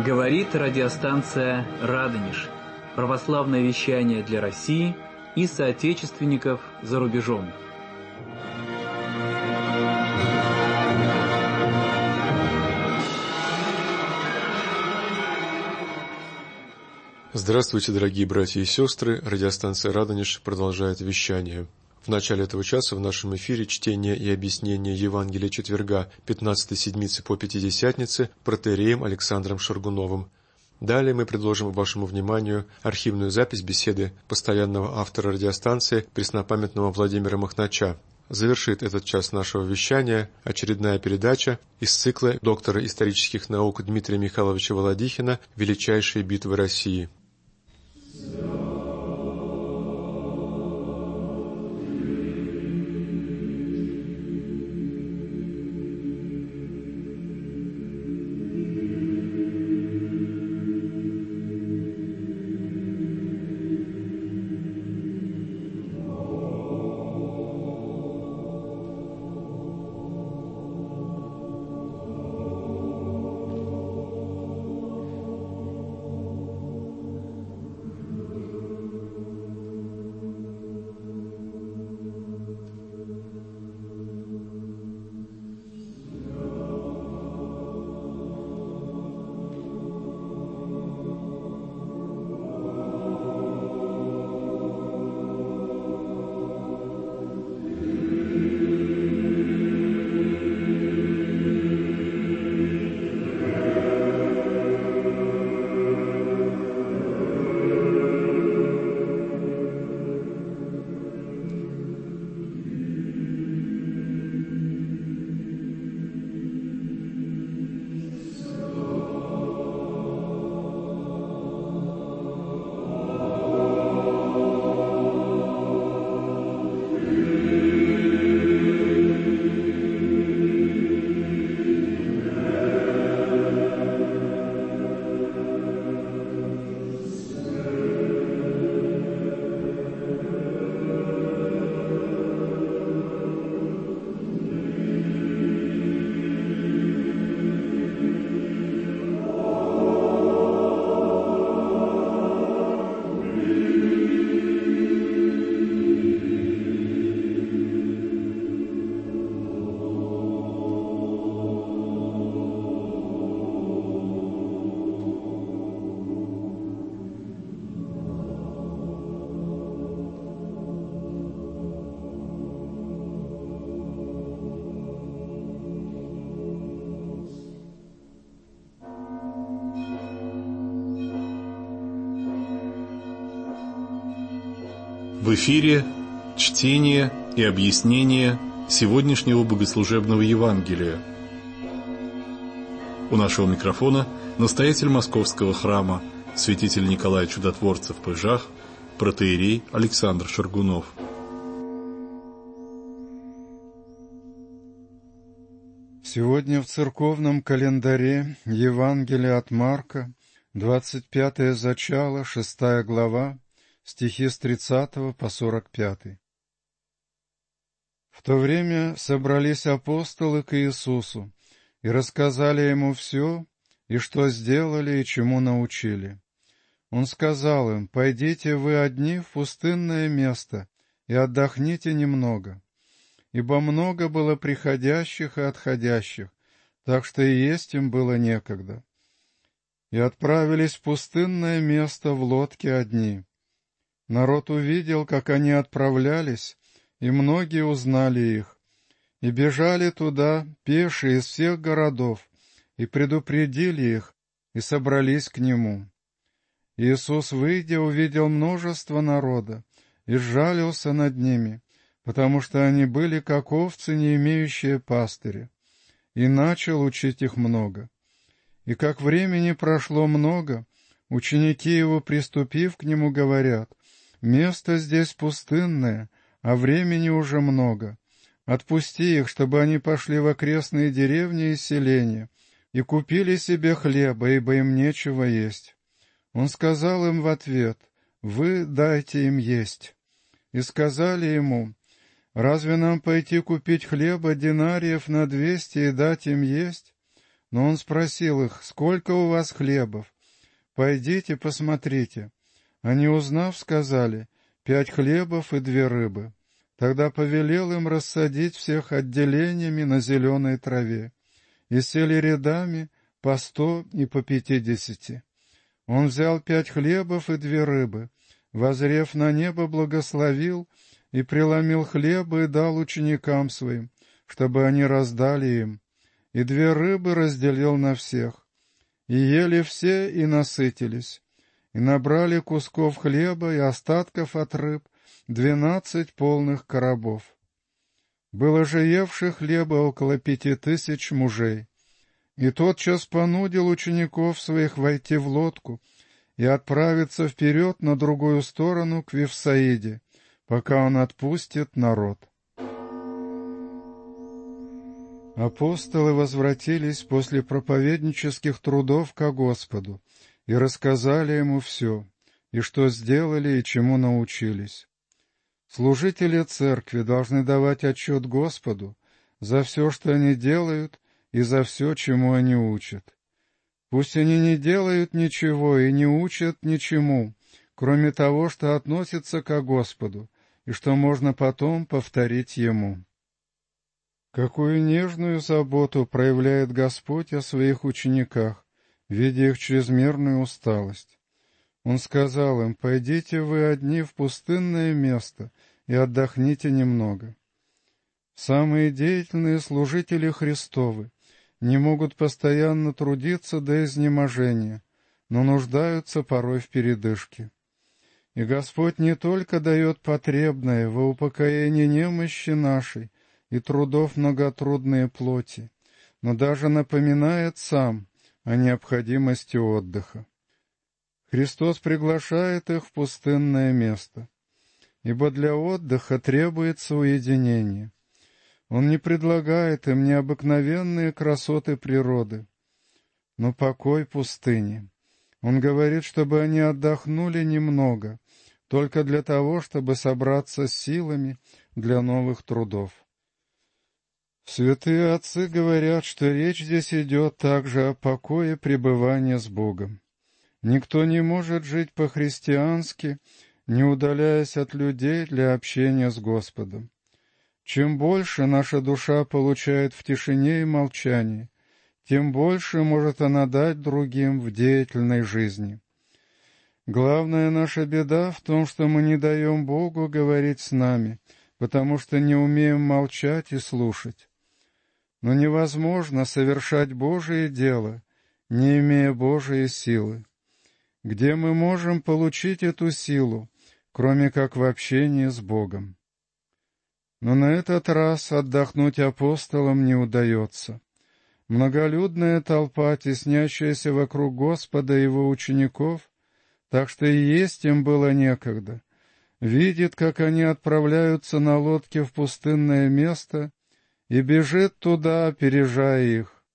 Говорит радиостанция «Радонеж». Православное вещание для России и соотечественников за рубежом. Здравствуйте, дорогие братья и сестры! Радиостанция «Радонеж» продолжает вещание. В начале этого часа в нашем эфире чтение и объяснение Евангелия четверга 15-й седмицы по Пятидесятнице протоиереем Александром Шаргуновым. Далее мы предложим вашему вниманию архивную запись беседы постоянного автора радиостанции преснопамятного Владимира Махнача. Завершит этот час нашего вещания очередная передача из цикла доктора исторических наук Дмитрия Михайловича Володихина «Величайшие битвы России». В эфире чтение и объяснение сегодняшнего богослужебного Евангелия. У нашего микрофона настоятель Московского храма, святитель Николай Чудотворцев Пыжах, протоиерей Александр Шаргунов. Сегодня в церковном календаре Евангелие от Марка, 25-е зачало, 6 глава, стихи с 30 по 45. В то время собрались апостолы к Иисусу и рассказали Ему все, и что сделали, и чему научили. Он сказал им: «Пойдите вы одни в пустынное место и отдохните немного, ибо много было приходящих и отходящих, так что и есть им было некогда. И отправились в пустынное место в лодке одни. Народ увидел, как они отправлялись, и многие узнали их, и бежали туда пешие из всех городов, и предупредили их, и собрались к Нему. Иисус, выйдя, увидел множество народа, и сжалился над ними, потому что они были как овцы, не имеющие пастыря, и начал учить их много. И как времени прошло много, ученики Его, приступив к Нему, говорят: «Место здесь пустынное, а времени уже много. Отпусти их, чтобы они пошли в окрестные деревни и селения и купили себе хлеба, ибо им нечего есть». Он сказал им в ответ: «Вы дайте им есть». И сказали Ему: «Разве нам пойти купить хлеба динариев на 200 и дать им есть?» Но он спросил их: «Сколько у вас хлебов? Пойдите, посмотрите». Они, узнав, сказали: 5 хлебов и 2 рыбы. Тогда повелел им рассадить всех отделениями на зеленой траве, и сели рядами по 100 и по 50. Он взял 5 хлебов и 2 рыбы, воззрев на небо, благословил и преломил хлеба и дал ученикам своим, чтобы они раздали им, и 2 рыбы разделил на всех. И ели все и насытились, и набрали кусков хлеба и остатков от рыб 12 полных коробов. Было же евших хлеба около 5000 мужей. И тотчас понудил учеников своих войти в лодку и отправиться вперед на другую сторону к Вифсаиде, пока он отпустит народ. Апостолы возвратились после проповеднических трудов ко Господу и рассказали ему все, и что сделали, и чему научились. Служители церкви должны давать отчет Господу за все, что они делают, и за все, чему они учат. Пусть они не делают ничего и не учат ничему, кроме того, что относится ко Господу, и что можно потом повторить Ему. Какую нежную заботу проявляет Господь о своих учениках, видя их чрезмерную усталость. Он сказал им: «Пойдите вы одни в пустынное место и отдохните немного». Самые деятельные служители Христовы не могут постоянно трудиться до изнеможения, но нуждаются порой в передышке. И Господь не только дает потребное во упокоение немощи нашей и трудов многотрудные плоти, но даже напоминает сам о необходимости отдыха. Христос приглашает их в пустынное место, ибо для отдыха требуется уединение. Он не предлагает им необыкновенные красоты природы, но покой пустыни. Он говорит, чтобы они отдохнули немного, только для того, чтобы собраться с силами для новых трудов. Святые отцы говорят, что речь здесь идет также о покое пребывания с Богом. Никто не может жить по-христиански, не удаляясь от людей для общения с Господом. Чем больше наша душа получает в тишине и молчании, тем больше может она дать другим в деятельной жизни. Главная наша беда в том, что мы не даем Богу говорить с нами, потому что не умеем молчать и слушать. Но невозможно совершать Божие дело, не имея Божией силы. Где мы можем получить эту силу, кроме как в общении с Богом? Но на этот раз отдохнуть апостолам не удается. Многолюдная толпа, теснящаяся вокруг Господа и Его учеников, так что и есть им было некогда, видит, как они отправляются на лодке в пустынное место и бежит туда, опережая их.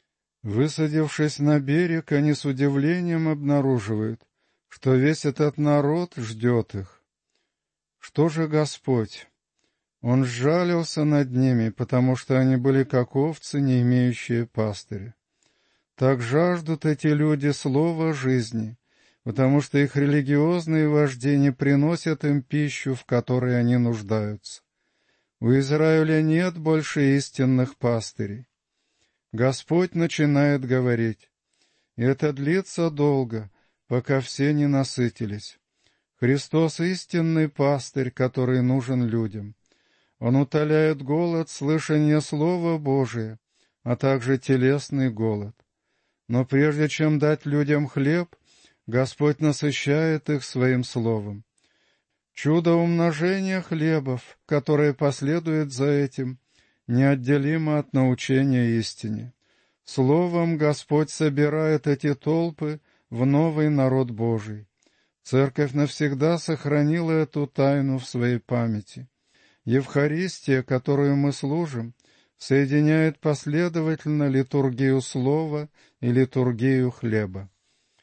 Высадившись на берег, они с удивлением обнаруживают, что весь этот народ ждет их. Что же Господь? Он сжалился над ними, потому что они были как овцы, не имеющие пастыря. Так жаждут эти люди слова жизни, потому что их религиозные вожди не приносят им пищу, в которой они нуждаются. У Израиля нет больше истинных пастырей. Господь начинает говорить, и это длится долго, пока все не насытились. Христос — истинный пастырь, который нужен людям. Он утоляет голод слышания Слова Божия, а также телесный голод. Но прежде чем дать людям хлеб, Господь насыщает их Своим Словом. Чудо умножения хлебов, которое последует за этим, неотделимо от научения истине. Словом Господь собирает эти толпы в новый народ Божий. Церковь навсегда сохранила эту тайну в своей памяти. Евхаристия, которую мы служим, соединяет последовательно литургию слова и литургию хлеба.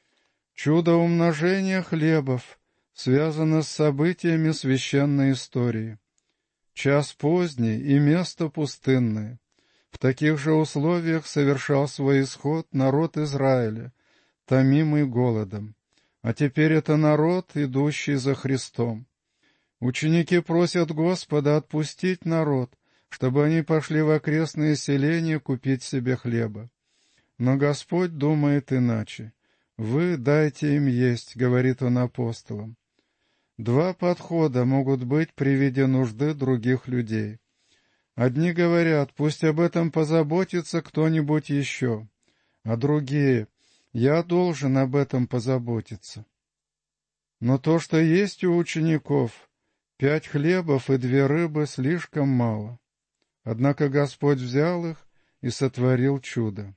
Чудо умножения хлебов связано с событиями священной истории. Час поздний и место пустынное. В таких же условиях совершал свой исход народ Израиля, томимый голодом. А теперь это народ, идущий за Христом. Ученики просят Господа отпустить народ, чтобы они пошли в окрестные селения купить себе хлеба. Но Господь думает иначе. «Вы дайте им есть», — говорит Он апостолам. Два подхода могут быть при виде нужды других людей. Одни говорят, пусть об этом позаботится кто-нибудь еще, а другие, я должен об этом позаботиться. Но то, что есть у учеников, 5 хлебов и 2 рыбы, слишком мало. Однако Господь взял их и сотворил чудо.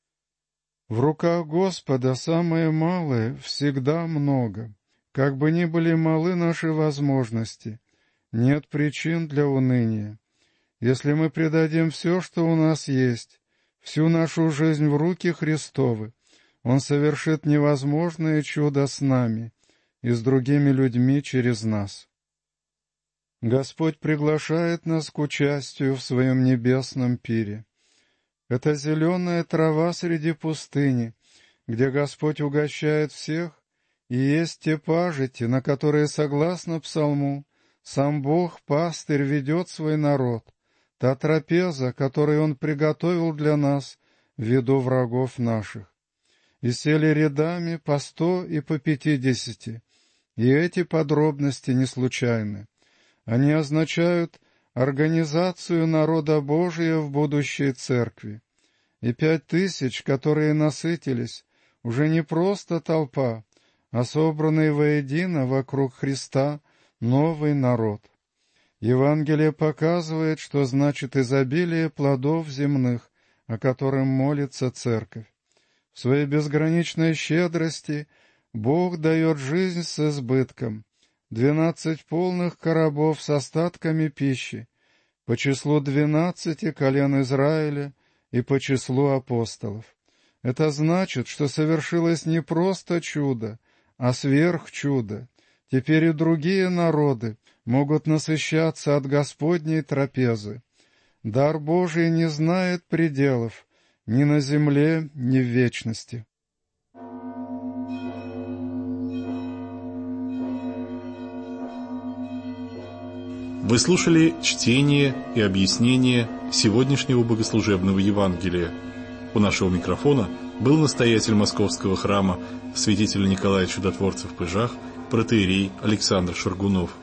В руках Господа самое малое всегда много. Как бы ни были малы наши возможности, нет причин для уныния. Если мы предадим все, что у нас есть, всю нашу жизнь в руки Христовы, Он совершит невозможное чудо с нами и с другими людьми через нас. Господь приглашает нас к участию в Своем небесном пире. Это зеленая трава среди пустыни, где Господь угощает всех, и есть те пажити, на которые, согласно Псалму, сам Бог, пастырь, ведет свой народ, та трапеза, которую Он приготовил для нас в виду врагов наших. И сели рядами по 100 и по 50, и эти подробности не случайны. Они означают организацию народа Божия в будущей церкви. И 5000, которые насытились, уже не просто толпа, а собранный воедино вокруг Христа новый народ. Евангелие показывает, что значит изобилие плодов земных, о котором молится церковь. В своей безграничной щедрости Бог дает жизнь с избытком, 12 полных коробов с остатками пищи, по числу 12 колен Израиля и по числу апостолов. Это значит, что совершилось не просто чудо, а сверхчудо. Теперь и другие народы могут насыщаться от Господней трапезы. Дар Божий не знает пределов ни на земле, ни в вечности. Вы слушали чтение и объяснение сегодняшнего богослужебного Евангелия. У нашего микрофона был настоятель Московского храма святителя Николая Чудотворца в Пыжах, протоиерей Александр Шаргунов.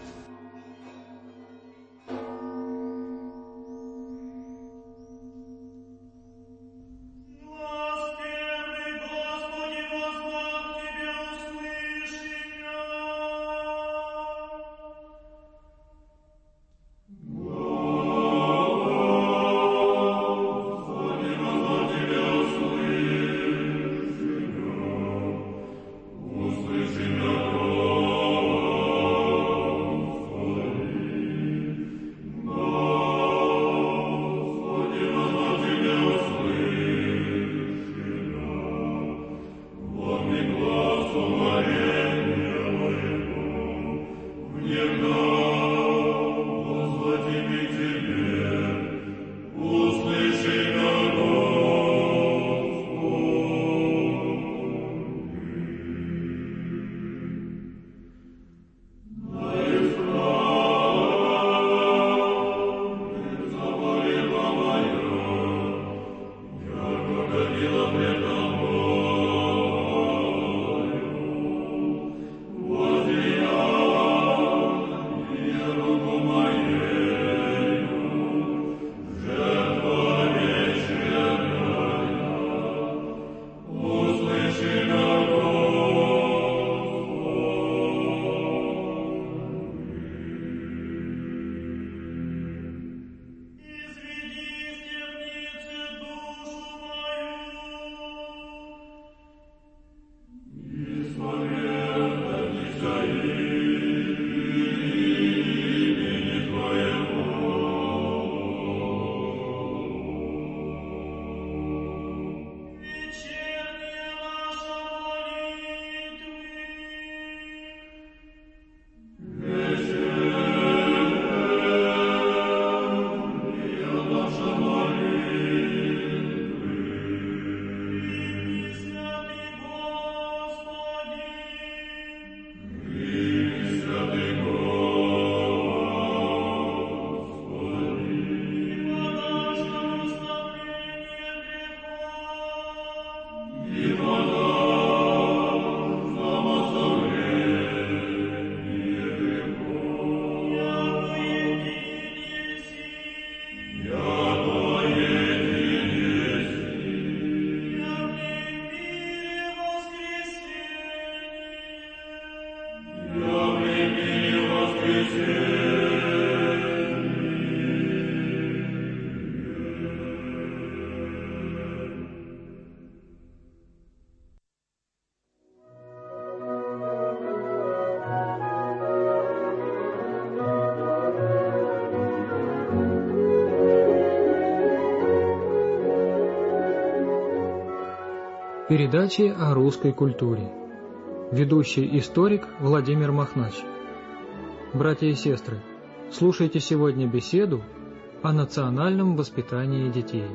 Передачи о русской культуре. Ведущий историк Владимир Махнач. Братья и сестры, слушайте сегодня беседу о национальном воспитании детей.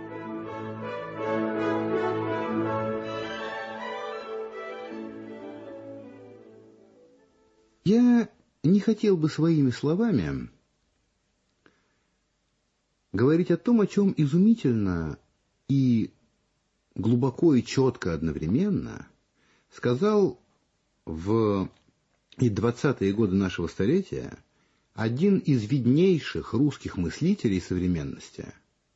Я не хотел бы своими словами говорить о том, о чем изумительно и глубоко и четко одновременно сказал в 20-е годы нашего столетия один из виднейших русских мыслителей современности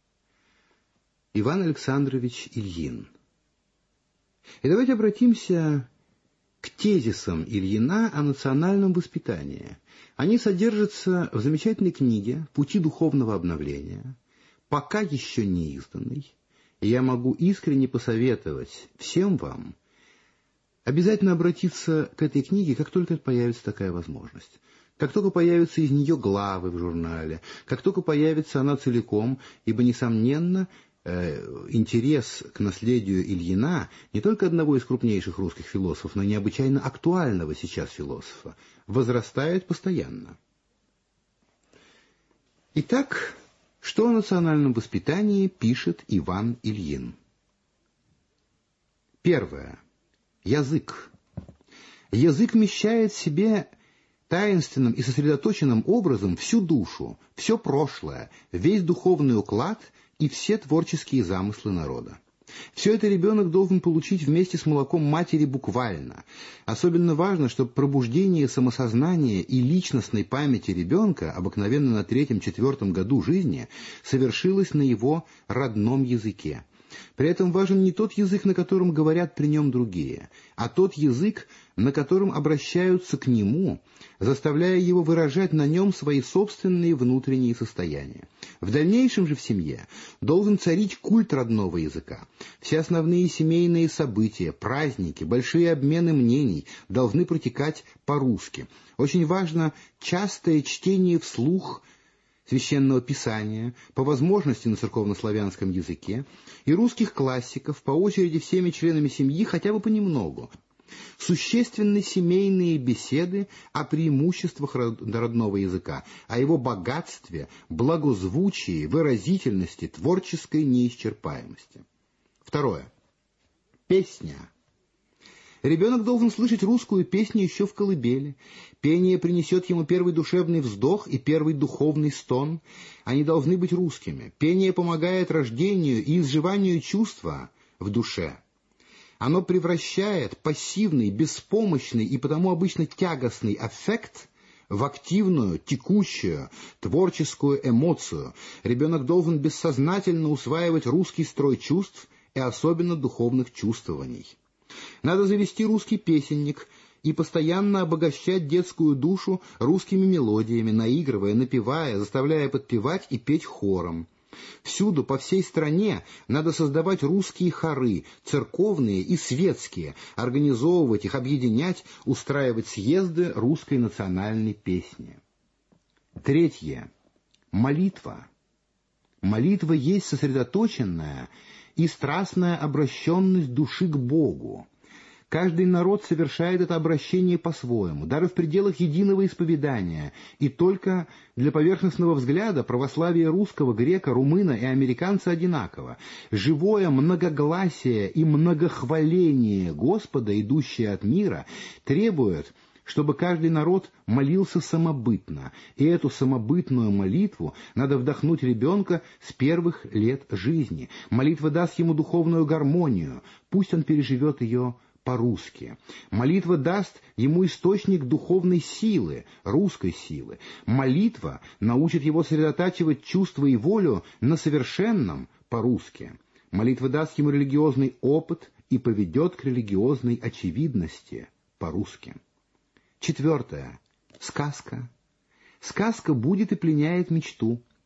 Иван Александрович Ильин. И давайте обратимся к тезисам Ильина о национальном воспитании. Они содержатся в замечательной книге «Пути духовного обновления», пока еще не изданной. И я могу искренне посоветовать всем вам обязательно обратиться к этой книге, как только появится такая возможность. Как только появятся из нее главы в журнале, как только появится она целиком, ибо, несомненно, интерес к наследию Ильина, не только одного из крупнейших русских философов, но и необычайно актуального сейчас философа, возрастает постоянно. Итак, что о национальном воспитании пишет Иван Ильин? Первое. Язык. Язык вмещает в себе таинственным и сосредоточенным образом всю душу, все прошлое, весь духовный уклад и все творческие замыслы народа. Все это ребенок должен получить вместе с молоком матери буквально. Особенно важно, чтобы пробуждение самосознания и личностной памяти ребенка, обыкновенно на 3-4 году жизни, совершилось на его родном языке. При этом важен не тот язык, на котором говорят при нем другие, а тот язык, на котором обращаются к нему, заставляя его выражать на нем свои собственные внутренние состояния. В дальнейшем же в семье должен царить культ родного языка. Все основные семейные события, праздники, большие обмены мнений должны протекать по-русски. Очень важно частое чтение вслух Священного Писания, по возможности на церковнославянском языке, и русских классиков, по очереди всеми членами семьи, хотя бы понемногу. Существенны семейные беседы о преимуществах родного языка, о его богатстве, благозвучии, выразительности, творческой неисчерпаемости. Второе. Песня. Ребенок должен слышать русскую песню еще в колыбели. Пение принесет ему первый душевный вздох и первый духовный стон. Они должны быть русскими. Пение помогает рождению и изживанию чувства в душе. Оно превращает пассивный, беспомощный и потому обычно тягостный аффект в активную, текущую, творческую эмоцию. Ребенок должен бессознательно усваивать русский строй чувств и особенно духовных чувствований. Надо завести русский песенник и постоянно обогащать детскую душу русскими мелодиями, наигрывая, напевая, заставляя подпевать и петь хором. Всюду, по всей стране, надо создавать русские хоры, церковные и светские, организовывать их, объединять, устраивать съезды русской национальной песни. Третье. Молитва. Молитва есть сосредоточенная и страстная обращенность души к Богу. Каждый народ совершает это обращение по-своему, даже в пределах единого исповедания, и только для поверхностного взгляда православие русского, грека, румына и американца одинаково. Живое многогласие и многохваление Господа, идущее от мира, требует, чтобы каждый народ молился самобытно, и эту самобытную молитву надо вдохнуть ребенка с первых лет жизни. Молитва даст ему духовную гармонию, пусть он переживет ее по-русски. Молитва даст ему источник духовной силы, русской силы. Молитва научит его сосредотачивать чувства и волю на совершенном по-русски. Молитва даст ему религиозный опыт и поведет к религиозной очевидности по-русски. Четвертое. Сказка. Сказка будет и пленяет мечту.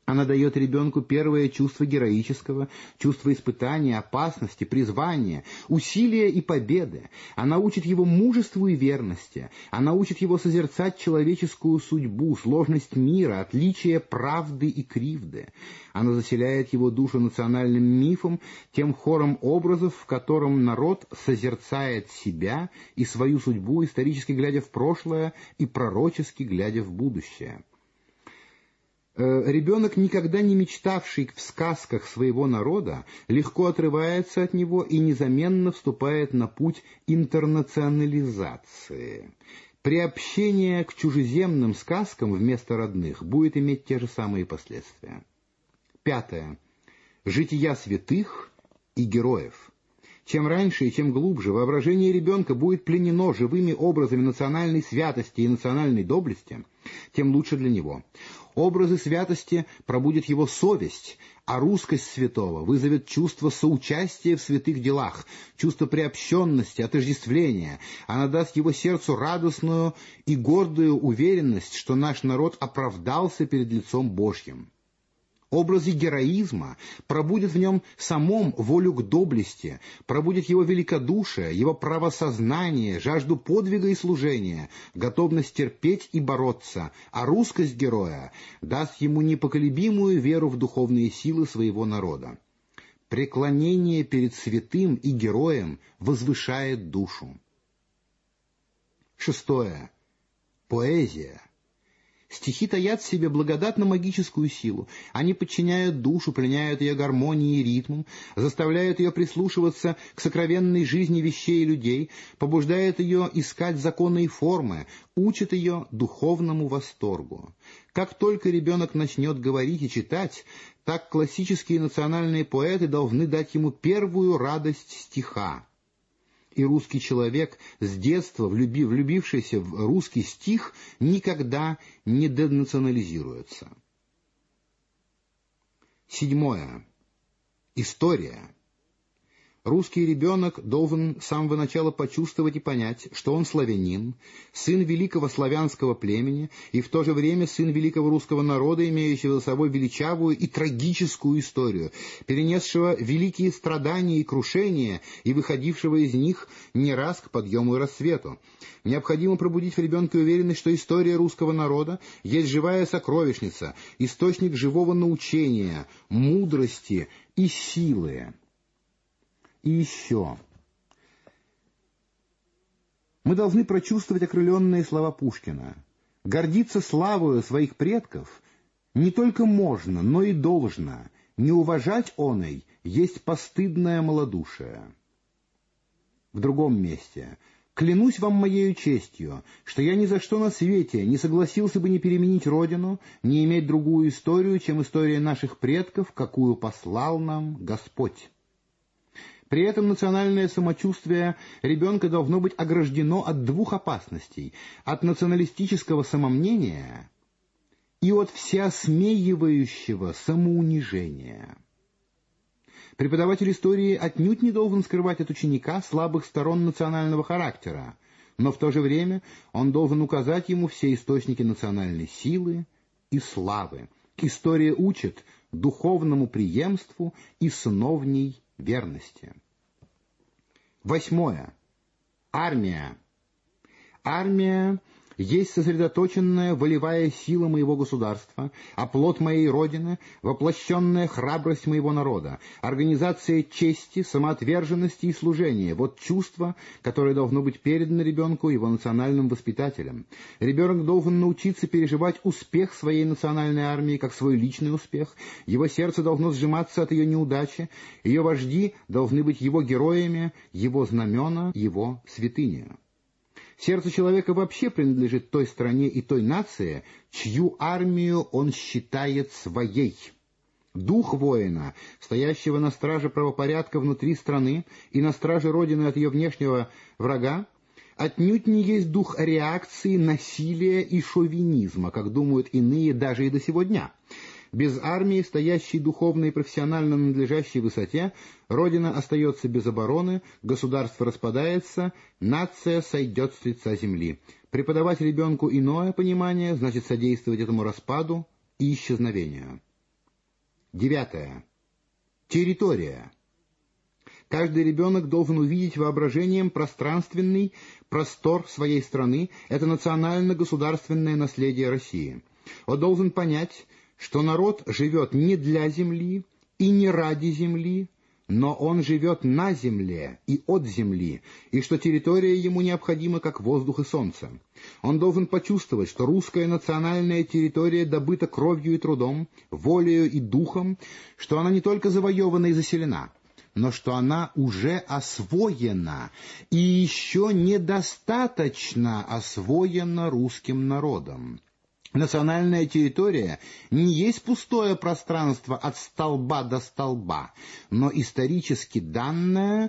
Она дает ребенку первое чувство героического, чувство испытания, опасности, призвания, усилия и победы. Она учит его мужеству и верности. Она учит его созерцать человеческую судьбу, сложность мира, отличие правды и кривды. Она заселяет его душу национальным мифом, тем хором образов, в котором народ созерцает себя и свою судьбу, исторически глядя в прошлое и пророчески глядя в будущее. Ребенок, никогда не мечтавший в сказках своего народа, легко отрывается от него и незаменно вступает на путь интернационализации. Приобщение к чужеземным сказкам вместо родных будет иметь те же самые последствия. 5. Жития святых и героев. Чем раньше и чем глубже воображение ребенка будет пленено живыми образами национальной святости и национальной доблести, тем лучше для него. Образы святости пробудят его совесть, а русскость святого вызовет чувство соучастия в святых делах, чувство приобщенности, отождествления. Она даст его сердцу радостную и гордую уверенность, что наш народ оправдался перед лицом Божьим. Образы героизма пробудят в нем самом волю к доблести, пробудят его великодушие, его правосознание, жажду подвига и служения, готовность терпеть и бороться, а русскость героя даст ему непоколебимую веру в духовные силы своего народа. Преклонение перед святым и героем возвышает душу. 6. Поэзия. Стихи таят в себе благодатно-магическую силу. Они подчиняют душу, пленяют ее гармонией и ритмом, заставляют ее прислушиваться к сокровенной жизни вещей и людей, побуждают ее искать законы и формы, учат ее духовному восторгу. Как только ребенок начнет говорить и читать, так классические национальные поэты должны дать ему первую радость стиха. И русский человек, с детства влюбившийся в русский стих, никогда не денационализируется. 7. История. Русский ребенок должен с самого начала почувствовать и понять, что он славянин, сын великого славянского племени и в то же время сын великого русского народа, имеющего за собой величавую и трагическую историю, перенесшего великие страдания и крушения и выходившего из них не раз к подъему и рассвету. Необходимо пробудить в ребенке уверенность, что история русского народа есть живая сокровищница, источник живого научения, мудрости и силы. И еще. Мы должны прочувствовать окрыленные слова Пушкина. Гордиться славою своих предков не только можно, но и должно. Не уважать оной есть постыдное малодушие. В другом месте. Клянусь вам моею честью, что я ни за что на свете не согласился бы не переменить родину, не иметь другую историю, чем история наших предков, какую послал нам Господь. При этом национальное самочувствие ребенка должно быть ограждено от двух опасностей – от националистического самомнения и от всеосмеивающего самоунижения. Преподаватель истории отнюдь не должен скрывать от ученика слабых сторон национального характера, но в то же время он должен указать ему все источники национальной силы и славы. История учит духовному преемству и сыновней верности. 8. Армия. Армия есть сосредоточенная волевая сила моего государства, оплот моей родины, воплощенная храбрость моего народа, организация чести, самоотверженности и служения. Вот чувство, которое должно быть передано ребенку его национальным воспитателям. Ребенок должен научиться переживать успех своей национальной армии как свой личный успех. Его сердце должно сжиматься от ее неудачи. Ее вожди должны быть его героями, его знамена, его святыня. Сердце человека вообще принадлежит той стране и той нации, чью армию он считает своей. Дух воина, стоящего на страже правопорядка внутри страны и на страже Родины от ее внешнего врага, отнюдь не есть дух реакции, насилия и шовинизма, как думают иные даже и до сего дня. Без армии, стоящей духовно и профессионально на надлежащей высоте, Родина остается без обороны, государство распадается, нация сойдет с лица земли. Преподавать ребенку иное понимание значит содействовать этому распаду и исчезновению. 9. Территория. Каждый ребенок должен увидеть воображением пространственный простор своей страны. Это национально-государственное наследие России. Он должен понять, что народ живет не для земли и не ради земли, но он живет на земле и от земли, и что территория ему необходима, как воздух и солнце. Он должен почувствовать, что русская национальная территория добыта кровью и трудом, волею и духом, что она не только завоевана и заселена, но что она уже освоена и еще недостаточно освоена русским народом. Национальная территория не есть пустое пространство от столба до столба, но исторически данное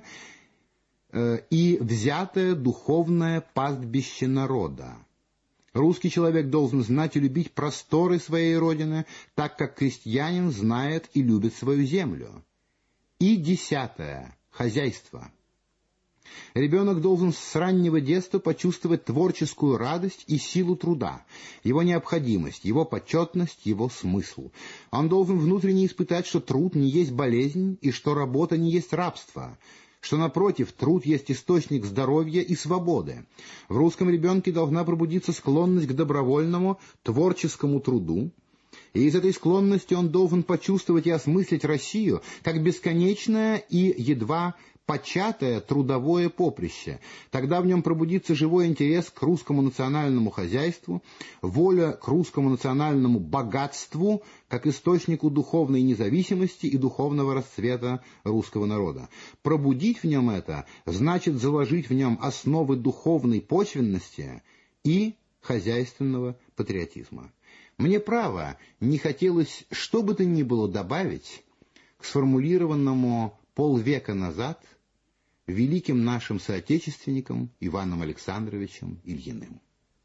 и взятое духовное пастбище народа. Русский человек должен знать и любить просторы своей родины, так как крестьянин знает и любит свою землю. И 10. Хозяйство. Ребенок должен с раннего детства почувствовать творческую радость и силу труда, его необходимость, его почетность, его смысл. Он должен внутренне испытать, что труд не есть болезнь и что работа не есть рабство, что, напротив, труд есть источник здоровья и свободы. В русском ребенке должна пробудиться склонность к добровольному, творческому труду, и из этой склонности он должен почувствовать и осмыслить Россию как бесконечное и едва початое трудовое поприще. Тогда в нем пробудится живой интерес к русскому национальному хозяйству, воля к русскому национальному богатству, как источнику духовной независимости и духовного расцвета русского народа. Пробудить в нем это значит заложить в нем основы духовной почвенности и хозяйственного патриотизма. Мне, право, не хотелось что бы то ни было добавить к сформулированному полвека назад великим нашим соотечественником Иваном Александровичем Ильиным.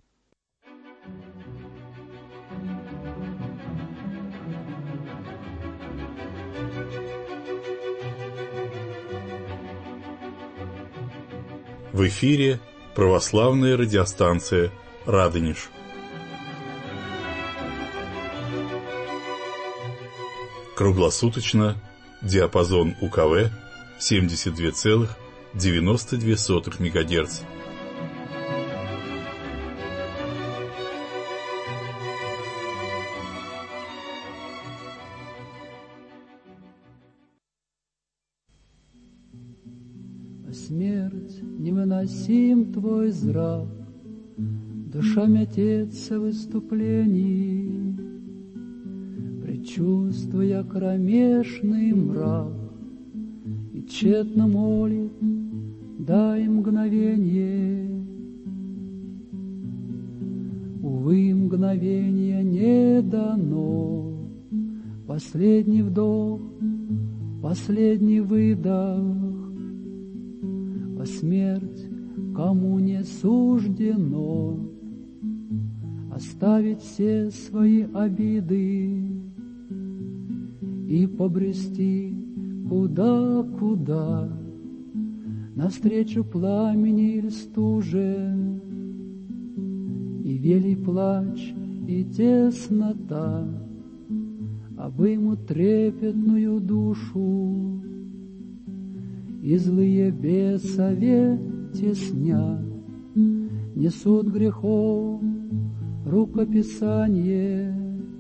В эфире православная радиостанция «Радонеж». Круглосуточно, диапазон УКВ 72,92 МГц. Смерть, невыносим твой зрак, душа мятется в выступлении, предчувствуя кромешный мрак, и тщетно молит, дай мгновенье. Увы, мгновенье не дано, последний вдох, последний выдох. О смерть, кому не суждено оставить все свои обиды и побрести куда-куда, навстречу пламени или стуже, и велий плач, и теснота обымут трепетную душу, и злые бесове тесня несут грехов рукописание.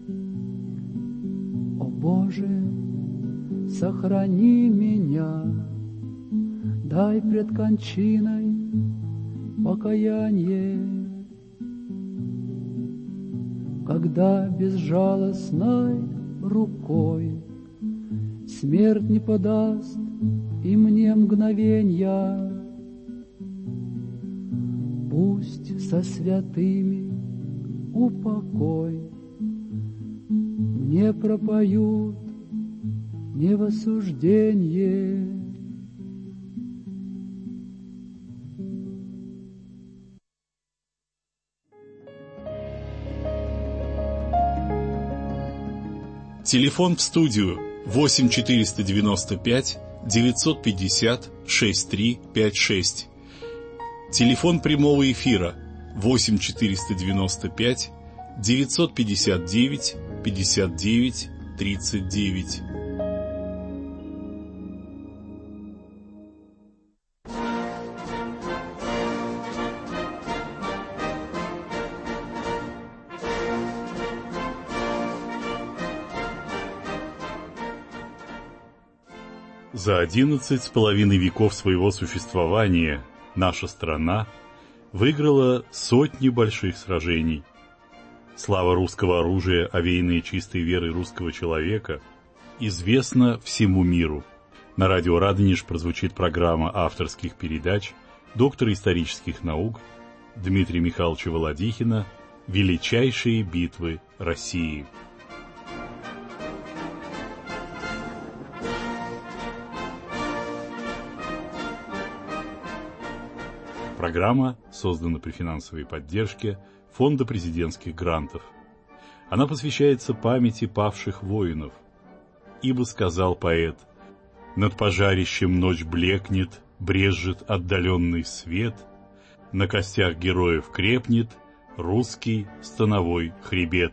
О Боже, сохрани меня, дай пред кончиной покаяние. Когда безжалостной рукой смерть не подаст и мне мгновенья, пусть со святыми упокой мне пропоют не в осужденье. Телефон в студию 8 495 950 6356. Телефон прямого эфира 8 495 959 59 39. За 11,5 веков своего существования наша страна выиграла сотни больших сражений. Слава русского оружия, овеянная чистой верой русского человека, известна всему миру. На радио «Радонеж» прозвучит программа авторских передач доктора исторических наук Дмитрия Михайловича Володихина «Величайшие битвы России». Программа создана при финансовой поддержке Фонда президентских грантов. Она посвящается памяти павших воинов. Ибо сказал поэт: «Над пожарищем ночь блекнет, брезжит отдаленный свет, на костях героев крепнет русский становой хребет».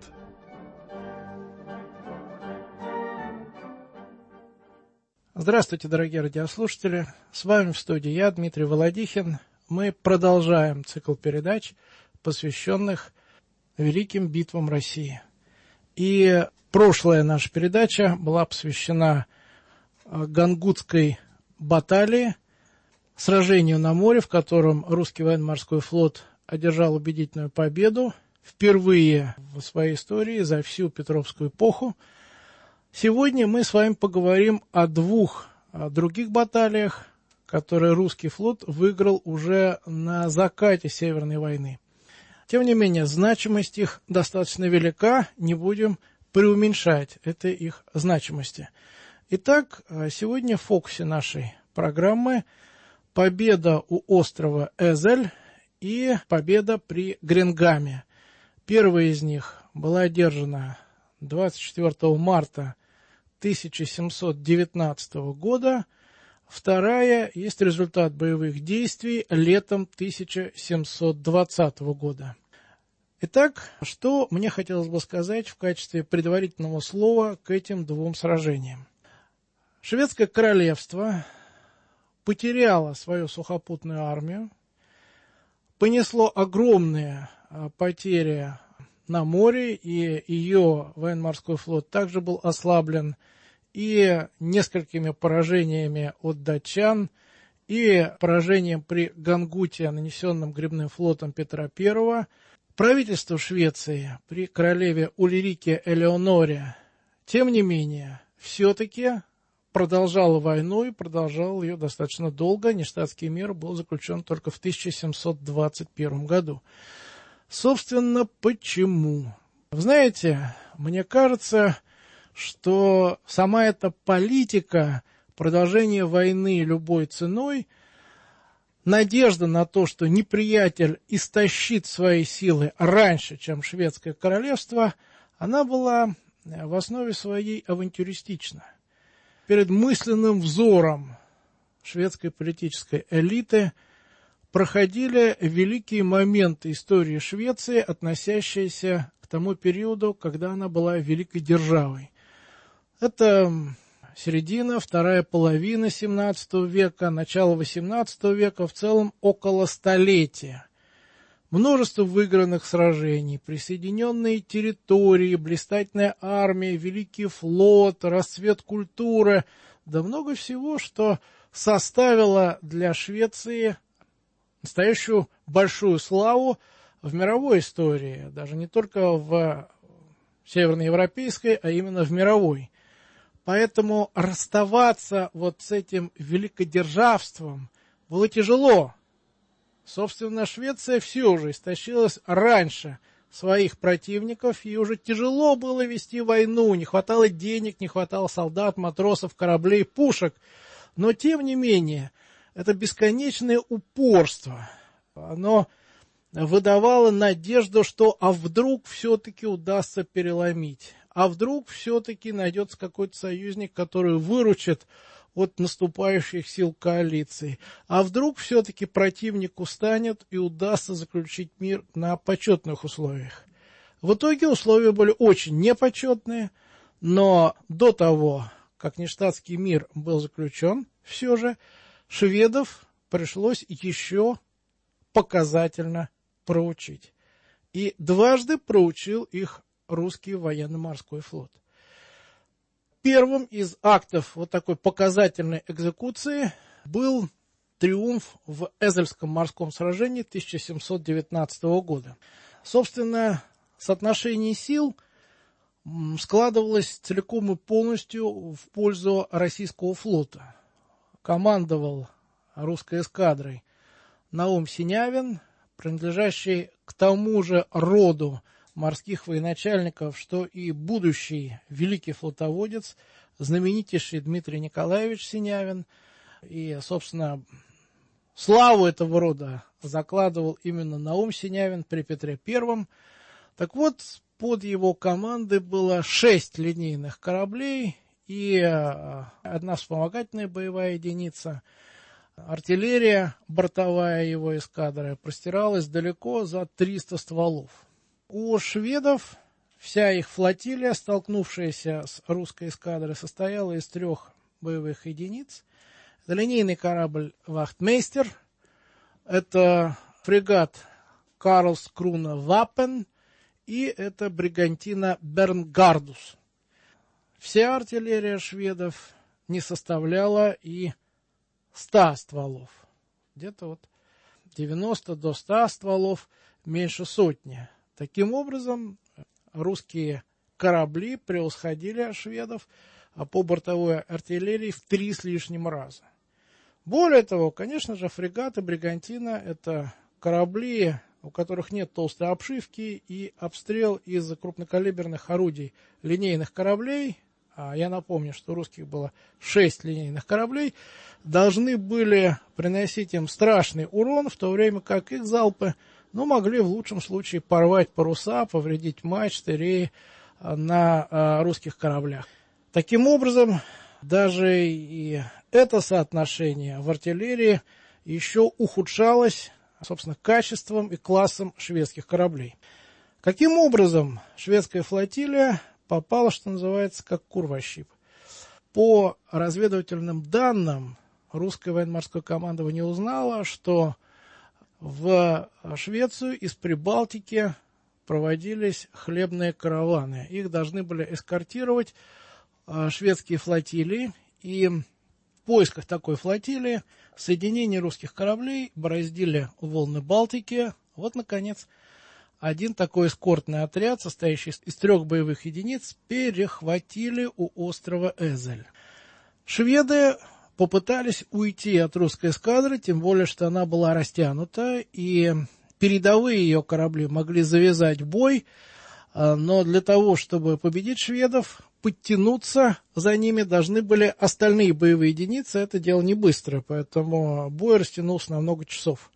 Здравствуйте, дорогие радиослушатели. С вами в студии я, Дмитрий Володихин. Мы продолжаем цикл передач, посвященных великим битвам России. И прошлая наша передача была посвящена Гангутской баталии, сражению на море, в котором русский военно-морской флот одержал убедительную победу впервые в своей истории за всю Петровскую эпоху. Сегодня мы с вами поговорим о двух других баталиях, которые русский флот выиграл уже на закате Северной войны. Тем не менее, значимость их достаточно велика, не будем преуменьшать этой их значимости. Итак, сегодня в фокусе нашей программы победа у острова Эзель и победа при Гренгаме. Первая из них была одержана 24 марта 1719 года, вторая есть результат боевых действий летом 1720 года. Итак, что мне хотелось бы сказать в качестве предварительного слова к этим двум сражениям. Шведское королевство потеряло свою сухопутную армию, понесло огромные потери на море, и ее военно-морской флот также был ослаблен и несколькими поражениями от датчан, и поражением при Гангуте, нанесенным гребным флотом Петра I. Правительство Швеции при королеве Ульрике Элеоноре, тем не менее, все-таки продолжало войну и продолжал ее достаточно долго. Нештатский мир был заключен только в 1721 году. Собственно, почему? Вы знаете, мне кажется, что сама эта политика продолжения войны любой ценой, надежда на то, что неприятель истощит свои силы раньше, чем шведское королевство, она была в основе своей авантюристична. Перед мысленным взором шведской политической элиты проходили великие моменты истории Швеции, относящиеся к тому периоду, когда она была великой державой. Это середина, вторая половина XVII века, начало XVIII века, в целом около столетия. Множество выигранных сражений, присоединенные территории, блистательная армия, великий флот, расцвет культуры, да много всего, что составило для Швеции настоящую большую славу в мировой истории, даже не только в северноевропейской, а именно в мировой. Поэтому расставаться вот с этим великодержавством было тяжело. Собственно, Швеция все уже истощилась раньше своих противников, ей уже тяжело было вести войну, не хватало денег, не хватало солдат, матросов, кораблей, пушек. Но, тем не менее, это бесконечное упорство, оно выдавало надежду, что вдруг все-таки удастся переломить, а вдруг все-таки найдется какой-то союзник, который выручит от наступающих сил коалиции, а вдруг все-таки противник устанет и удастся заключить мир на почетных условиях. В итоге условия были очень непочетные, но до того, как Нештатский мир был заключен, все же шведов пришлось еще показательно проучить. И дважды проучил их русский военно-морской флот. первым из актов вот такой показательной экзекуции был триумф в Эзельском морском сражении 1719 года. Собственно, соотношение сил складывалось целиком и полностью в пользу российского флота. Командовал русской эскадрой Наум Синявин, принадлежащий к тому же роду морских военачальников, что и будущий великий флотоводец, знаменитейший Дмитрий Николаевич Синявин. И, собственно, славу этого рода закладывал именно Наум Синявин при Петре I. Так вот, под его командой было 6 линейных кораблей и одна вспомогательная боевая единица. Артиллерия бортовая его эскадры простиралась далеко за 300 стволов. У шведов вся их флотилия, столкнувшаяся с русской эскадрой, состояла из 3 боевых единиц. Это линейный корабль «Вахтмейстер», это фрегат «Карлскруна Ваппен» и это бригантина «Бернгардус». Вся артиллерия шведов не составляла и 100 стволов. Где-то вот 90 до 100 стволов, меньше сотни. Таким образом, русские корабли превосходили шведов по бортовой артиллерии в 3 с лишним раза. Более того, конечно же, фрегаты, бригантина – это корабли, у которых нет толстой обшивки, и обстрел из крупнокалиберных орудий линейных кораблей, а я напомню, что у русских было 6 линейных кораблей, должны были приносить им страшный урон, в то время как их залпы могли в лучшем случае порвать паруса, повредить мачты, реи на русских кораблях. Таким образом, даже и это соотношение в артиллерии еще ухудшалось, собственно, качеством и классом шведских кораблей. Каким образом шведская флотилия попала, что называется, как кур во щип? По разведывательным данным, русское военно-морское командование узнало, что в Швецию из Прибалтики проводились хлебные караваны. Их должны были эскортировать шведские флотилии, и в поисках такой флотилии соединения русских кораблей бороздили волны Балтики. Вот, наконец, один такой эскортный отряд, состоящий из 3 боевых единиц, перехватили у острова Эзель. Шведы попытались уйти от русской эскадры, тем более, что она была растянута, и передовые ее корабли могли завязать бой, но для того, чтобы победить шведов, подтянуться за ними должны были остальные боевые единицы. Это дело не быстрое, поэтому бой растянулся на много часов.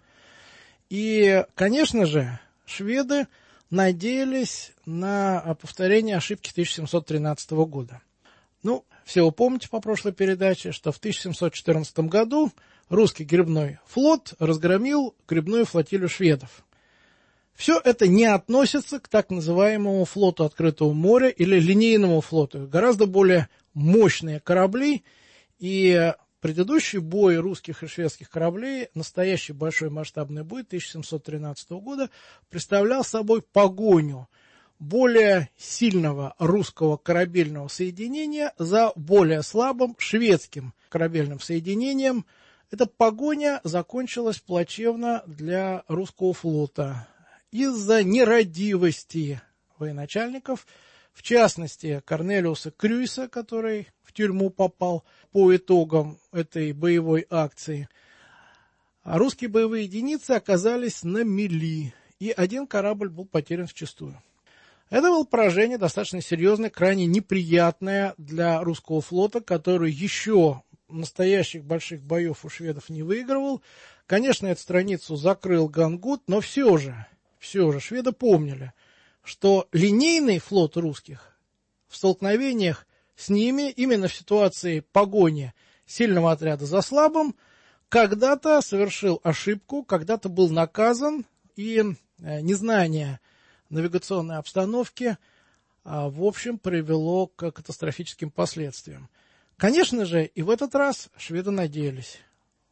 И, конечно же, шведы надеялись на повторение ошибки 1713 года. Все вы помните по прошлой передаче, что в 1714 году русский гребной флот разгромил гребную флотилию шведов. Все это не относится к так называемому флоту открытого моря или линейному флоту. Гораздо более мощные корабли, и предыдущий бой русских и шведских кораблей, настоящий большой масштабный бой 1713 года, представлял собой погоню более сильного русского корабельного соединения за более слабым шведским корабельным соединением. Эта погоня закончилась плачевно для русского флота из-за нерадивости военачальников, в частности Корнелиуса Крюйса, который в тюрьму попал по итогам этой боевой акции. А русские боевые единицы оказались на мели, и один корабль был потерян вчистую. Это было поражение достаточно серьезное, крайне неприятное для русского флота, который еще настоящих больших боев у шведов не выигрывал. Конечно, эту страницу закрыл Гангут, но все же шведы помнили, что линейный флот русских в столкновениях с ними, именно в ситуации погони сильного отряда за слабым, когда-то совершил ошибку, когда-то был наказан, и незнание навигационной обстановки, в общем, привело к катастрофическим последствиям. Конечно же, и в этот раз шведы надеялись.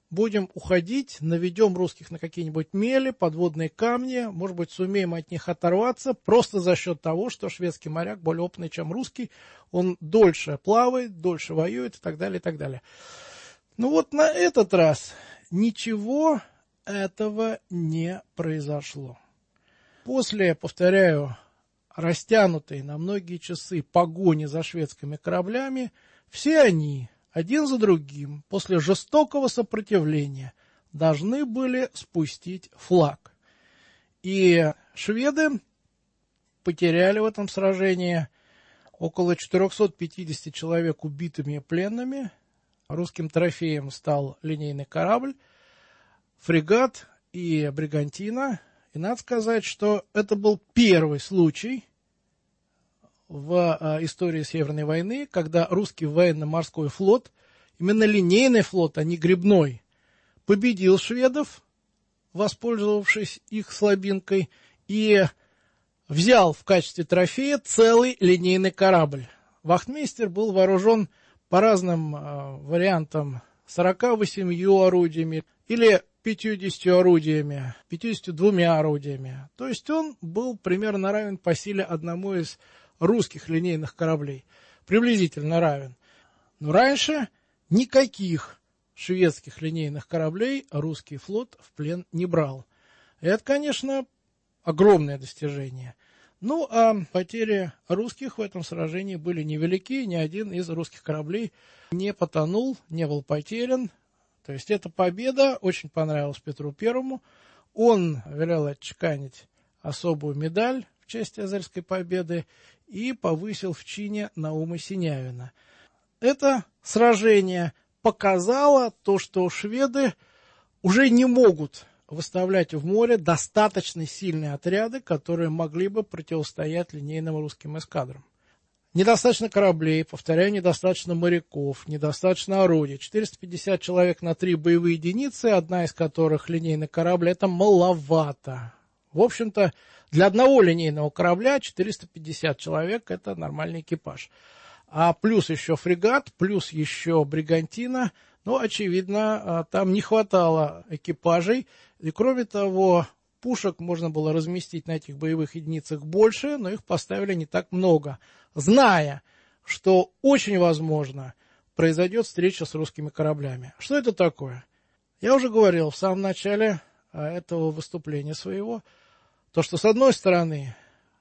будем уходить, наведем русских на какие-нибудь мели, подводные камни, может быть, сумеем от них оторваться, просто за счет того, что шведский моряк более опытный, чем русский, он дольше плавает, дольше воюет и так далее, и так далее. Ну вот на этот раз ничего этого не произошло. После, повторяю, растянутой на многие часы погони за шведскими кораблями, все они, один за другим, после жестокого сопротивления, должны были спустить флаг. И шведы потеряли в этом сражении около 450 человек убитыми и пленными. Русским трофеем стал линейный корабль, фрегат и бригантина. И надо сказать, что это был первый случай в истории Северной войны, когда русский военно-морской флот, именно линейный флот, а не гребной, победил шведов, воспользовавшись их слабинкой, и взял в качестве трофея целый линейный корабль. Вахтмейстер был вооружен по разным вариантам 48 орудиями или 50 орудиями, 52 орудиями. То есть он был примерно равен по силе одному из русских линейных кораблей. Приблизительно равен. Но раньше никаких шведских линейных кораблей русский флот в плен не брал. И это, конечно, огромное достижение. Ну, а потери русских в этом сражении были невелики. Ни один из русских кораблей не потонул, не был потерян. То есть эта победа очень понравилась Петру Первому. Он велел отчеканить особую медаль в честь Озерской победы и повысил в чине Наума Синявина. Это сражение показало то, что шведы уже не могут выставлять в море достаточно сильные отряды, которые могли бы противостоять линейным русским эскадрам. Недостаточно кораблей, повторяю, недостаточно моряков, недостаточно орудий. 450 человек на 3 боевые единицы, одна из которых линейный корабль, это маловато. В общем-то, для одного линейного корабля 450 человек – это нормальный экипаж. А плюс еще фрегат, плюс еще бригантина. Ну, очевидно, там не хватало экипажей. И кроме того, пушек можно было разместить на этих боевых единицах больше, но их поставили не так много, зная, что очень возможно произойдет встреча с русскими кораблями. Что это такое? Я уже говорил в самом начале этого выступления своего, то, что с одной стороны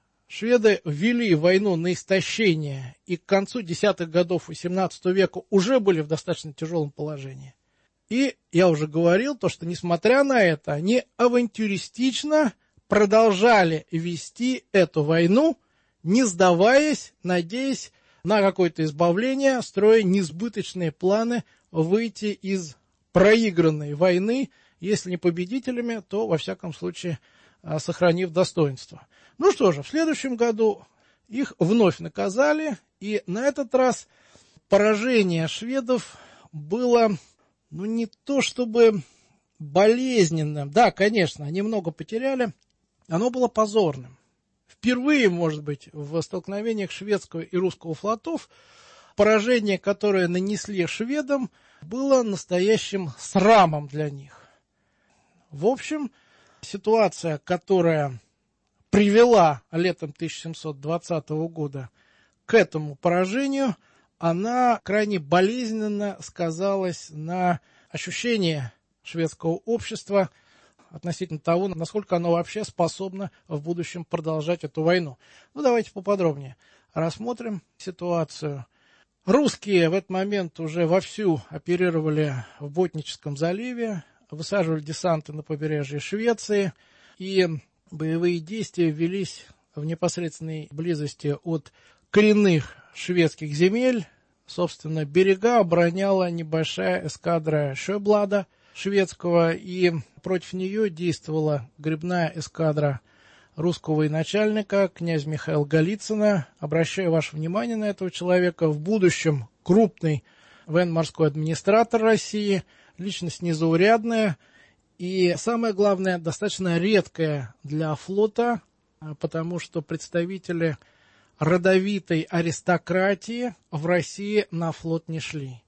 шведы ввели войну на истощение и к концу десятых годов XVIII века уже были в достаточно тяжелом положении. И я уже говорил, то, что несмотря на это, они авантюристично продолжали вести эту войну, не сдаваясь, надеясь на какое-то избавление, строя несбыточные планы выйти из проигранной войны, если не победителями, то, во всяком случае, сохранив достоинство. Ну что же, в следующем году их вновь наказали, и на этот раз поражение шведов было, ну, не то чтобы болезненным. Да, конечно, они много потеряли, оно было позорным. Впервые, может быть, в столкновениях шведского и русского флотов поражение, которое нанесли шведам, было настоящим срамом для них. В общем, ситуация, которая привела летом 1720 года к этому поражению, она крайне болезненно сказалась на ощущении шведского общества относительно того, насколько оно вообще способно в будущем продолжать эту войну. Ну, давайте поподробнее рассмотрим ситуацию. Русские в этот момент уже вовсю оперировали в Ботническом заливе, высаживали десанты на побережье Швеции, и боевые действия велись в непосредственной близости от коренных шведских земель. Собственно, берега обороняла небольшая эскадра Шёблада шведского, и против нее действовала гребная эскадра русского военачальника, князя Михаила Голицына. Обращаю ваше внимание на этого человека, в будущем крупный военно-морской администратор России, личность незаурядная и, самое главное, достаточно редкая для флота, потому что представители родовитой аристократии в России на флот не шли.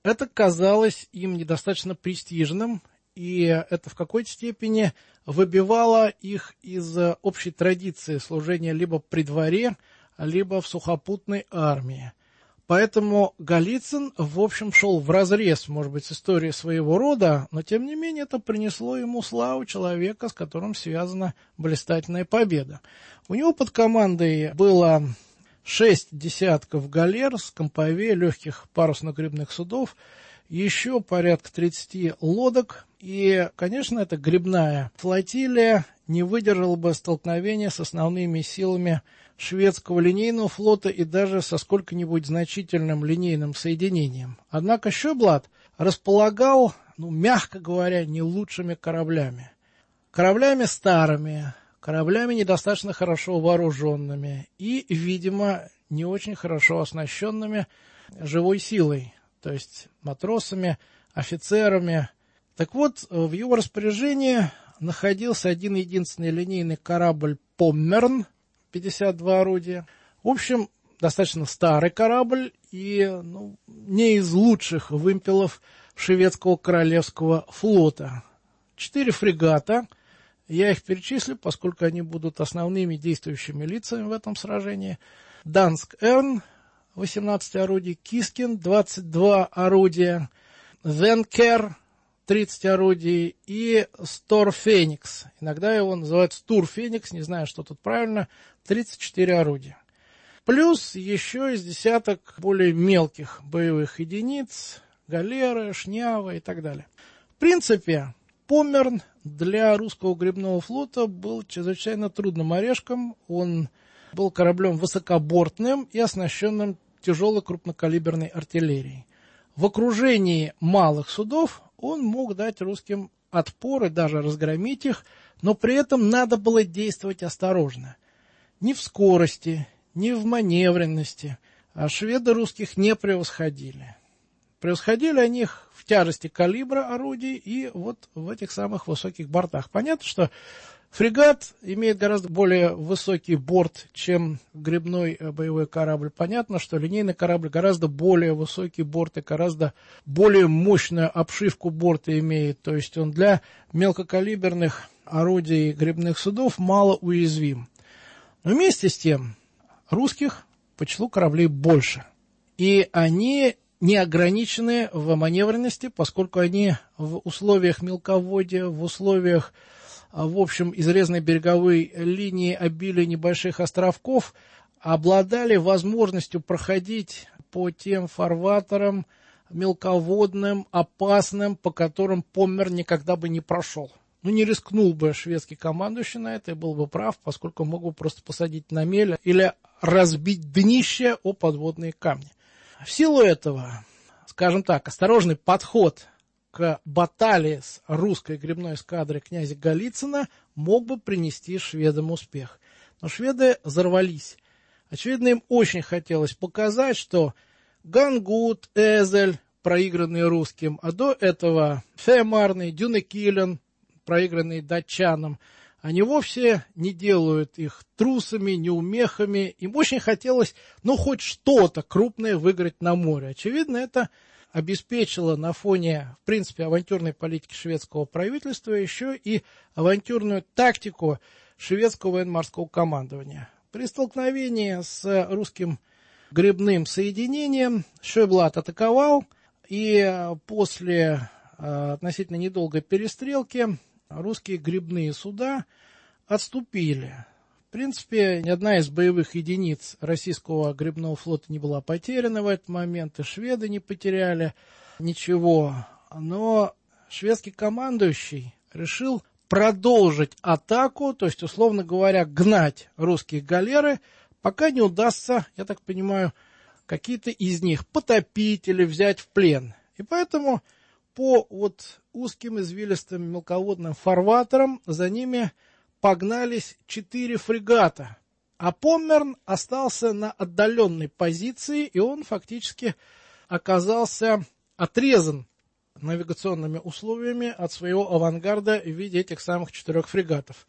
Это казалось им недостаточно престижным, и это в какой-то степени выбивало их из общей традиции служения либо при дворе, либо в сухопутной армии. Поэтому Голицын, в общем, шел вразрез, может быть, с историей своего рода, но, тем не менее, это принесло ему славу человека, с которым связана блистательная победа. У него под командой было 6 десятков галер с компове, легких парусно-гребных судов, еще порядка 30 лодок, и, конечно, эта гребная флотилия не выдержала бы столкновения с основными силами шведского линейного флота и даже со сколько-нибудь значительным линейным соединением. Однако Сjöblad располагал, мягко говоря, не лучшими кораблями. Кораблями старыми, кораблями недостаточно хорошо вооруженными и, видимо, не очень хорошо оснащенными живой силой, то есть матросами, офицерами. Так вот, в его распоряжении находился один единственный линейный корабль «Поммерн», 52 орудия. В общем, достаточно старый корабль и не из лучших вымпелов шведского королевского флота. 4 фрегата. Я их перечислю, поскольку они будут основными действующими лицами в этом сражении. Данск Эрн, 18 орудий, Кискин, 22 орудия, Венкер, 30 орудий, и Стор Феникс. Иногда его называют Стур Феникс, не знаю, что тут правильно, 34 орудия. Плюс еще из десяток более мелких боевых единиц, галеры, шнявы и так далее. В принципе, Поммерн для русского гребного флота был чрезвычайно трудным орешком. Он был кораблем высокобортным и оснащенным тяжелой крупнокалиберной артиллерией. В окружении малых судов он мог дать русским отпор и даже разгромить их, но при этом надо было действовать осторожно. Ни в скорости, ни в маневренности шведы русских не превосходили. Превосходили они их в тяжести калибра орудий и вот в этих самых высоких бортах. Понятно, что фрегат имеет гораздо более высокий борт, чем гребной боевой корабль. Понятно, что линейный корабль гораздо более высокий борт и гораздо более мощную обшивку борта имеет. То есть он для мелкокалиберных орудий гребных судов мало уязвим. Но вместе с тем русских по числу кораблей больше. И они не ограничены в маневренности, поскольку они в условиях мелководья, в условиях, в общем, изрезанной береговой линии, обилия небольших островков, обладали возможностью проходить по тем фарватерам мелководным, опасным, по которым Поммерн никогда бы не прошел. Не рискнул бы шведский командующий на это и был бы прав, поскольку мог бы просто посадить на мель или разбить днище о подводные камни. В силу этого, скажем так, осторожный подход к баталии с русской гребной эскадрой князя Голицына мог бы принести шведам успех. Но шведы взорвались. Очевидно, им очень хотелось показать, что Гангут, Эзель, проигранный русским, а до этого Фемарный, Дюнекилен, проигранные датчанам, они вовсе не делают их трусами, неумехами. Им очень хотелось, хоть что-то крупное выиграть на море. Очевидно, это обеспечило на фоне, в принципе, авантюрной политики шведского правительства еще и авантюрную тактику шведского военно-морского командования. При столкновении с русским гребным соединением Сjöblad атаковал, и после относительно недолгой перестрелки русские гребные суда отступили. В принципе, ни одна из боевых единиц российского гребного флота не была потеряна в этот момент, и шведы не потеряли ничего. Но шведский командующий решил продолжить атаку, то есть, условно говоря, гнать русские галеры, пока не удастся, я так понимаю, какие-то из них потопить или взять в плен. И поэтому по узким извилистым мелководным фарватерам за ними погнались 4 фрегата. А Поммерн остался на отдаленной позиции, и он фактически оказался отрезан навигационными условиями от своего авангарда в виде этих самых 4 фрегатов.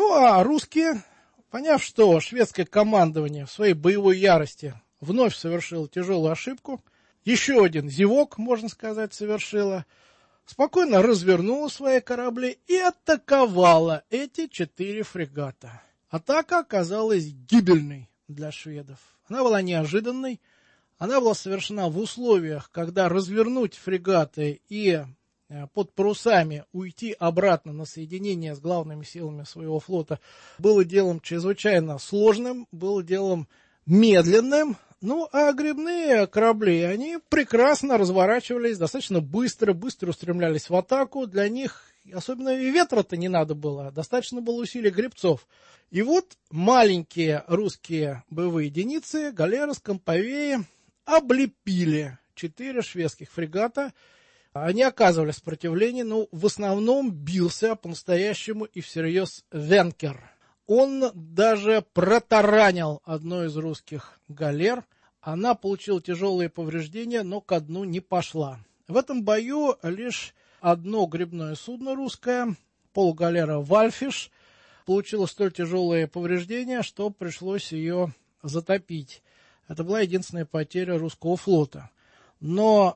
А русские, поняв, что шведское командование в своей боевой ярости вновь совершило тяжелую ошибку, еще один зевок, можно сказать, совершила, спокойно развернула свои корабли и атаковала эти 4 фрегата. Атака оказалась гибельной для шведов. Она была неожиданной, она была совершена в условиях, когда развернуть фрегаты и под парусами уйти обратно на соединение с главными силами своего флота было делом чрезвычайно сложным, было делом медленным. Ну, а гребные корабли, они прекрасно разворачивались, достаточно быстро устремлялись в атаку. Для них особенно и ветра-то не надо было, достаточно было усилий гребцов. И вот маленькие русские боевые единицы, галеры, скамповеи, облепили 4 шведских фрегата. Они оказывали сопротивление, но в основном бился по-настоящему и всерьез Венкер. Он даже протаранил одну из русских галер. Она получила тяжелые повреждения, но ко дну не пошла. В этом бою лишь одно гребное судно русское, полугалера «Вальфиш», получило столь тяжелые повреждения, что пришлось ее затопить. Это была единственная потеря русского флота. Но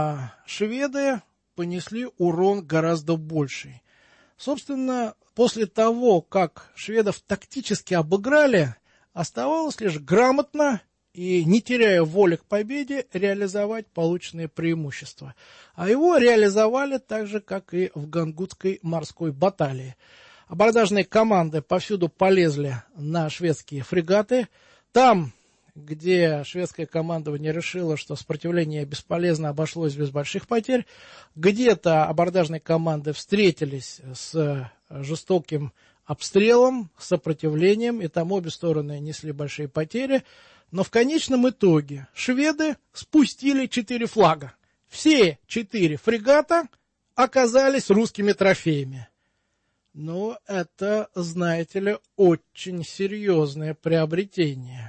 шведы понесли урон гораздо больший. Собственно, после того, как шведов тактически обыграли, оставалось лишь грамотно и, не теряя воли к победе, реализовать полученные преимущества. А его реализовали так же, как и в Гангутской морской баталии. Абордажные команды повсюду полезли на шведские фрегаты. Там, где шведское командование решило, что сопротивление бесполезно, обошлось без больших потерь, где-то абордажные команды встретились с жестоким обстрелом, сопротивлением, и там обе стороны несли большие потери. Но в конечном итоге шведы спустили 4 флага. Все 4 фрегата оказались русскими трофеями. Но это, знаете ли, очень серьезное приобретение.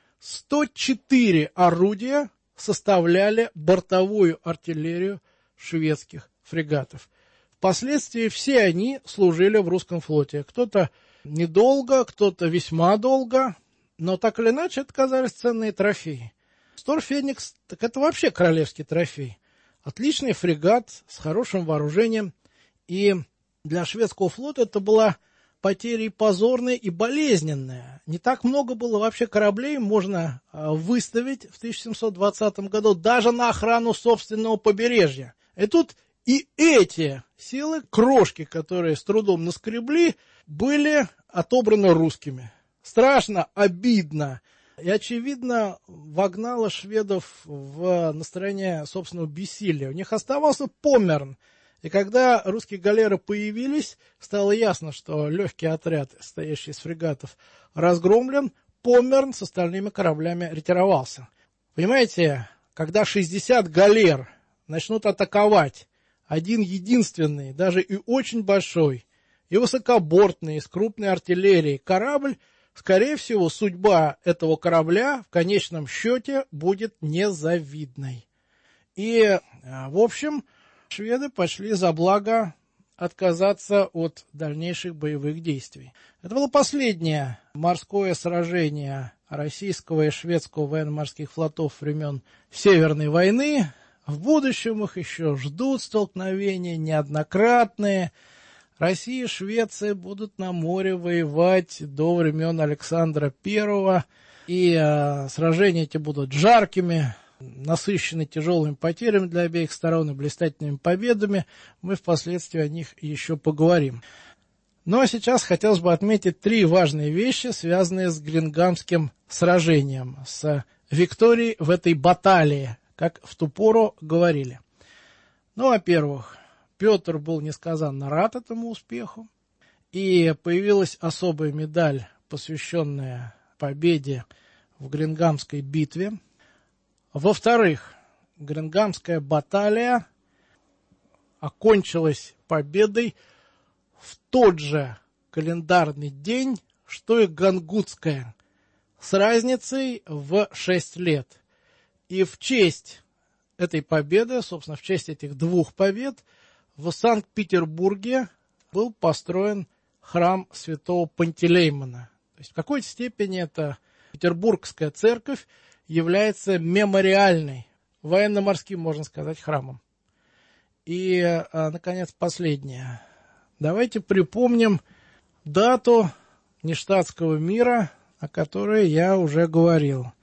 104 орудия составляли бортовую артиллерию шведских фрегатов. Впоследствии все они служили в русском флоте. Кто-то недолго, кто-то весьма долго, но так или иначе это оказались ценные трофеи. Стор Феникс, так это вообще королевский трофей. Отличный фрегат с хорошим вооружением. И для шведского флота это была потеря и позорная, и болезненная. Не так много было вообще кораблей можно выставить в 1720 году даже на охрану собственного побережья. И тут и эти силы, крошки, которые с трудом наскребли, были отобраны русскими. Страшно, обидно. И, очевидно, вогнало шведов в настроение собственного бессилия. У них оставался Поммерн. И когда русские галеры появились, стало ясно, что легкий отряд, состоящий из фрегатов, разгромлен, Поммерн с остальными кораблями ретировался. Понимаете, когда 60 галер начнут атаковать один единственный, даже и очень большой, и высокобортный, с крупной артиллерией корабль, скорее всего, судьба этого корабля в конечном счете будет незавидной. И, в общем, шведы пошли за благо отказаться от дальнейших боевых действий. Это было последнее морское сражение российского и шведского военно-морских флотов времен Северной войны. В будущем их еще ждут столкновения неоднократные. Россия и Швеция будут на море воевать до времен Александра I. И сражения эти будут жаркими, насыщены тяжелыми потерями для обеих сторон и блистательными победами. Мы впоследствии о них еще поговорим. Ну а сейчас хотелось бы отметить 3 важные вещи, связанные с Гренгамским сражением, с викторией в этой баталии, как в ту пору говорили. Ну, во-первых, Петр был несказанно рад этому успеху, и появилась особая медаль, посвященная победе в Гренгамской битве. Во-вторых, Гренгамская баталия окончилась победой в тот же календарный день, что и Гангутская, с разницей в 6 лет. И в честь этой победы, собственно, в честь этих 2 побед, в Санкт-Петербурге был построен храм святого Пантелеймона. То есть в какой-то степени эта Петербургская церковь является мемориальной военно-морским, можно сказать, храмом. И, наконец, последнее. Давайте припомним дату Ништадтского мира, о которой я уже говорил.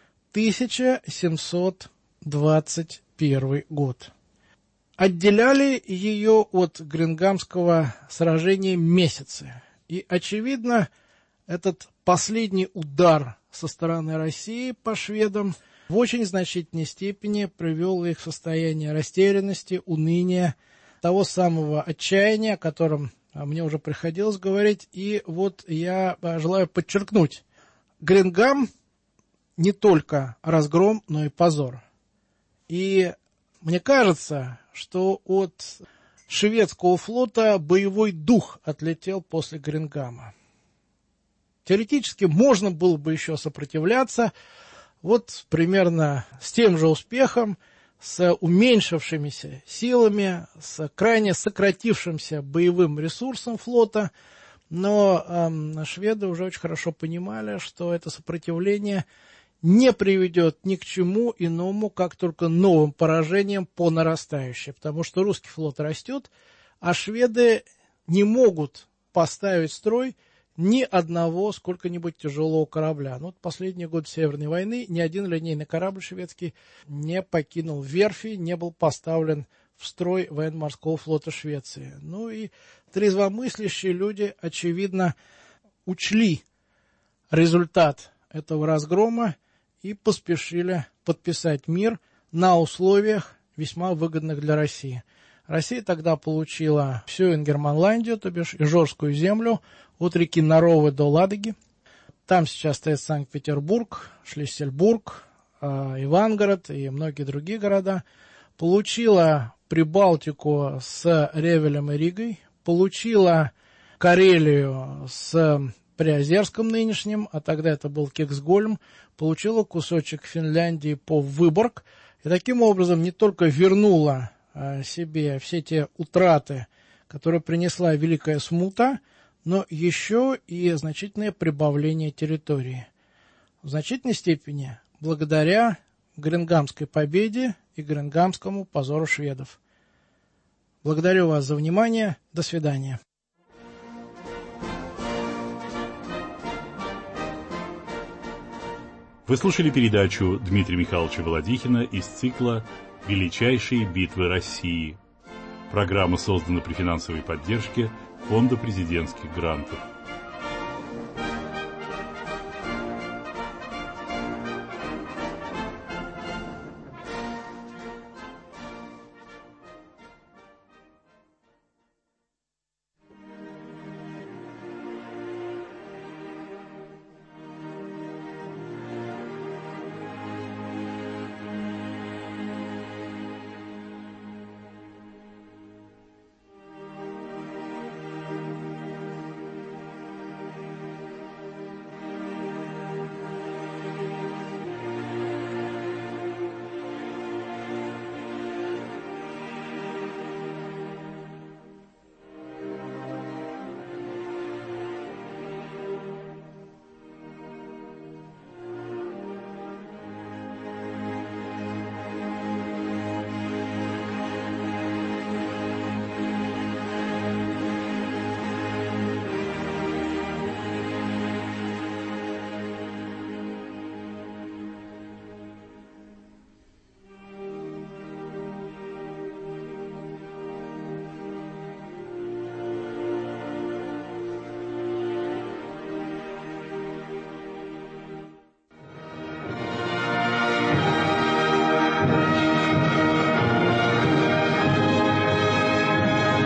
1721 год. Отделяли ее от Гренгамского сражения месяцы. И, очевидно, этот последний удар со стороны России по шведам в очень значительной степени привел их в состояние растерянности, уныния, того самого отчаяния, о котором мне уже приходилось говорить. И вот я желаю подчеркнуть, Гренгам не только разгром, но и позор. И мне кажется, что от шведского флота боевой дух отлетел после Гренгама. Теоретически можно было бы еще сопротивляться, вот примерно с тем же успехом, с уменьшившимися силами, с крайне сократившимся боевым ресурсом флота, но шведы уже очень хорошо понимали, что это сопротивление не приведет ни к чему иному, как только новым поражениям по нарастающей, потому что русский флот растет, а шведы не могут поставить в строй ни одного сколько-нибудь тяжелого корабля. Ну, вот последний год Северной войны ни один линейный корабль шведский не покинул верфи, не был поставлен в строй военно-морского флота Швеции. Ну и трезвомыслящие люди, очевидно, учли результат этого разгрома и поспешили подписать мир на условиях, весьма выгодных для России. Россия тогда получила всю Ингерманландию, то бишь Ижорскую землю, от реки Наровы до Ладоги. Там сейчас стоит Санкт-Петербург, Шлиссельбург, Ивангород и многие другие города. Получила Прибалтику с Ревелем и Ригой, получила Карелию с Приозерском нынешним, а тогда это был Кексгольм, получила кусочек Финляндии по Выборг, и таким образом не только вернула себе все те утраты, которые принесла Великая Смута, но еще и значительное прибавление территории. В значительной степени благодаря Гренгамской победе и Гренгамскому позору шведов. Благодарю вас за внимание. До свидания. Вы слушали передачу Дмитрия Михайловича Володихина из цикла «Величайшие битвы России». Программа создана при финансовой поддержке Фонда президентских грантов.